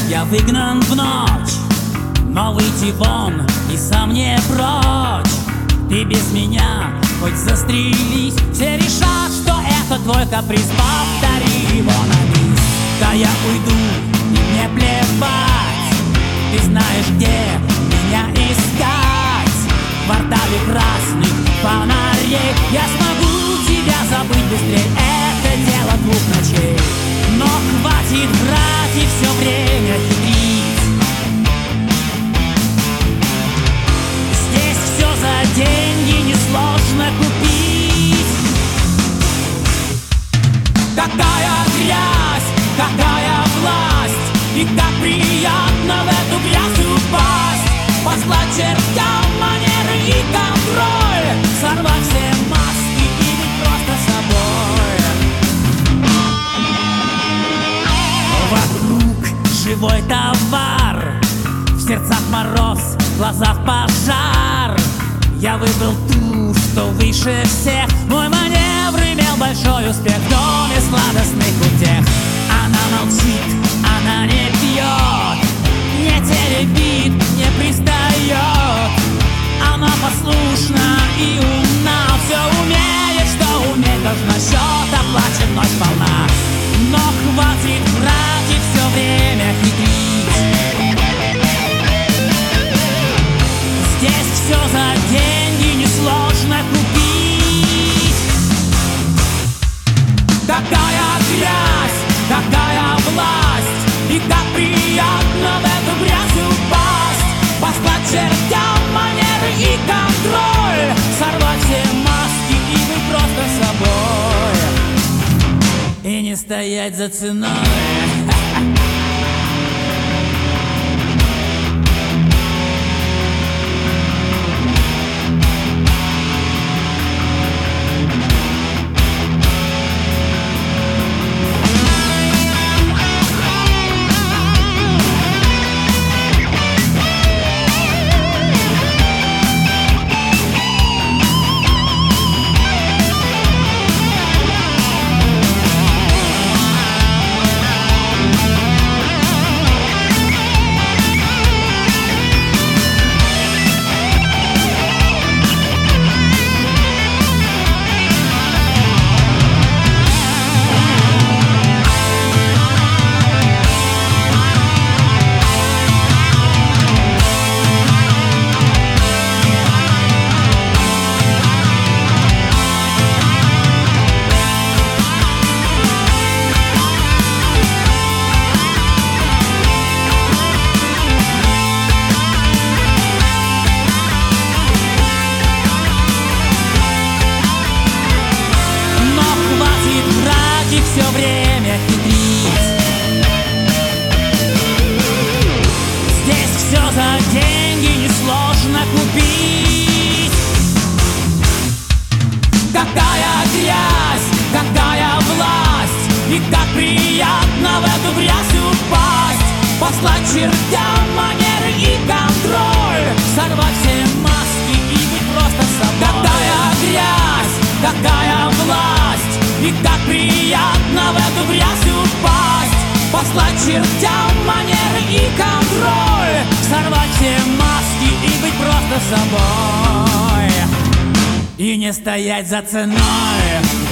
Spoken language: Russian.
Я выгнан в ночь, но выйти вон и сам не прочь. Ты без меня хоть застрелись, все решат, что это твой каприз. Повтори его на бис. Да я уйду, и мне плевать. Ты знаешь, где меня искать. В квартале красных фонарей я смогу тебя забыть быстрее. Это дело 2 ночей. Но хватит врать и все время хитрить. Здесь все за деньги несложно купить. Какая грязь, какая власть, и как приятно в эту грязь упасть. Послать чертям манеры и контроль, сорвать все маски и быть просто собой. Вокруг живой товар, в сердцах мороз, в глазах пожар. Я выбрал ту, что выше всех. Мой маневр имел большой успех в доме сладостных утех. Она молчит, она не пьет, не теребит, не пристает. Она послушна и умна, все умеет, что уметь должна. Счет оплачен вновь сполна. Но хватит врать и все время хитрить. Здесь все за деньги несложно купить. Какая грязь, какая власть, и как приятно в эту грязь упасть. Послать чертям манеры и контроль, сорвать все маски и быть просто собой. И не стоять за ценой. Все время хитрить. Здесь все за деньги несложно купить. Какая грязь, какая власть, и как приятно в эту грязь упасть. Послать чертям манеры и контроль, сорвать все маски и быть просто собой. Какая грязь, какая власть, и как приятно в эту грязь упасть. Послать чертям манеры и контроль, сорвать все маски и быть просто собой. И не стоять за ценой.